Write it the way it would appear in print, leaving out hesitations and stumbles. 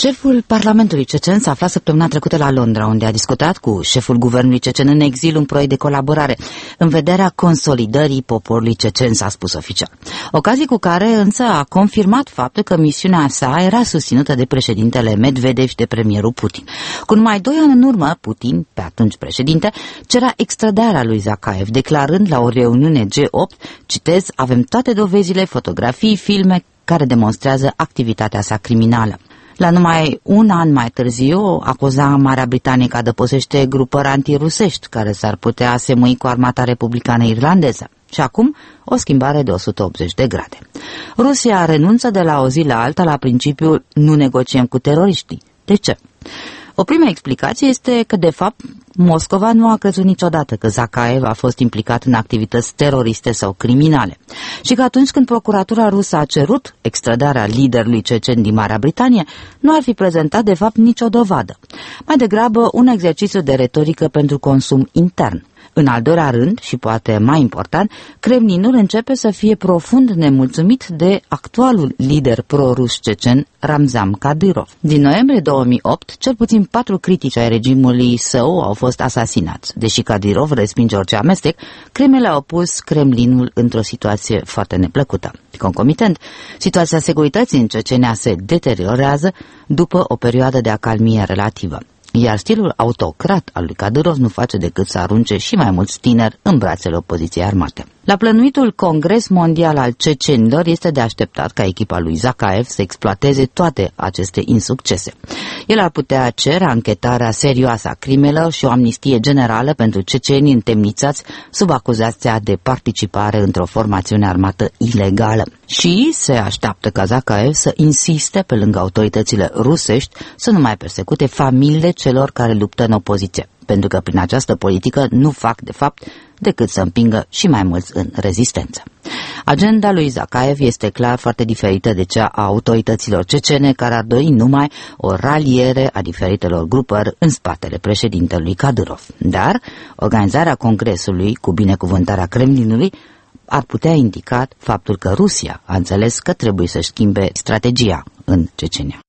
Șeful Parlamentului Cecen s-a aflat săptămâna trecută la Londra, unde a discutat cu șeful guvernului cecen în exil un proiect de colaborare în vederea consolidării poporului cecen, s-a spus oficial. Ocazii cu care însă a confirmat faptul că misiunea sa era susținută de președintele Medvedev și de premierul Putin. Cu numai 2 ani în urmă, Putin, pe atunci președinte, cerea extradarea lui Zakaev, declarând la o reuniune G8, citez, avem toate dovezile, fotografii, filme care demonstrează activitatea sa criminală. La numai un an mai târziu, acuza Marea Britanie că adăpostește grupări antirusești care s-ar putea asemui cu armata republicană irlandeză. Și acum, o schimbare de 180 de grade. Rusia renunță de la o zi la alta la principiul nu negociem cu teroriștii. De ce? O primă explicație este că, de fapt, Moscova nu a crezut niciodată că Zakaev a fost implicat în activități teroriste sau criminale și că atunci când procuratura rusă a cerut extradarea liderului cecen din Marea Britanie, nu ar fi prezentat, de fapt, nicio dovadă. Mai degrabă, un exercițiu de retorică pentru consum intern. În al doilea rând, și poate mai important, Kremlinul începe să fie profund nemulțumit de actualul lider pro-rus cecen, Ramzan Kadyrov. Din noiembrie 2008, cel puțin 4 critici ai regimului său au fost asasinați. Deși Kadyrov respinge orice amestec, crimele au pus Kremlinul într-o situație foarte neplăcută. Concomitent, situația securității în Cecenia se deteriorează după o perioadă de acalmie relativă. Iar stilul autocrat al lui Kadyrov nu face decât să arunce și mai mulți tineri în brațele opoziției armate. La plănuitul Congres Mondial al Cecenilor este de așteptat ca echipa lui Zakaev să exploateze toate aceste insuccese. El ar putea cere anchetarea serioasă a crimelor și o amnistie generală pentru cecenii întemnițați sub acuzația de participare într-o formațiune armată ilegală. Și se așteaptă ca Zakaev să insiste pe lângă autoritățile rusești să nu mai persecute familiile celor care luptă în opoziție, pentru că prin această politică nu fac, de fapt, decât să împingă și mai mulți în rezistență. Agenda lui Zakaev este clar foarte diferită de cea a autorităților cecene, care ar dori numai o raliere a diferitelor grupări în spatele președintelui Kadyrov. Dar organizarea congresului cu binecuvântarea Kremlinului ar putea indica faptul că Rusia a înțeles că trebuie să-și schimbe strategia în Cecenia.